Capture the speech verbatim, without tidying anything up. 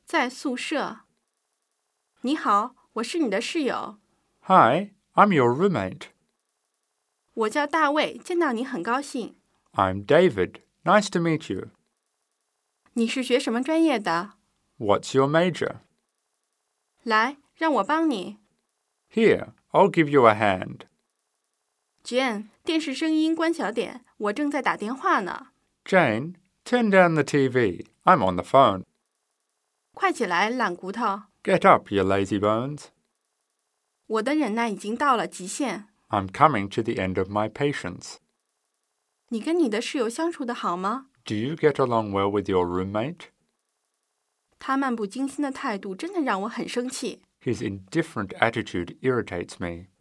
在宿舍。你好，我是你的室友。 Hi, I'm your roommate. 我叫大卫，见到你很高兴。 I'm David. Nice to meet you. 你是学什么专业的？ What's your major? 来，让我帮你。 Here, I'll give you a hand. Jane， 电视声音关小点，我正在打电话呢。 Jane, turn down the T V. I'm on the phone. 快起来，懒骨头！ Get up, you lazy bones. 我的忍耐已经到了极限。 I'm coming to the end of my patience. 你跟你的室友相处得好吗？ Do you get along well with your roommate? 他漫不经心的态度真的让我很生气。 His indifferent attitude irritates me.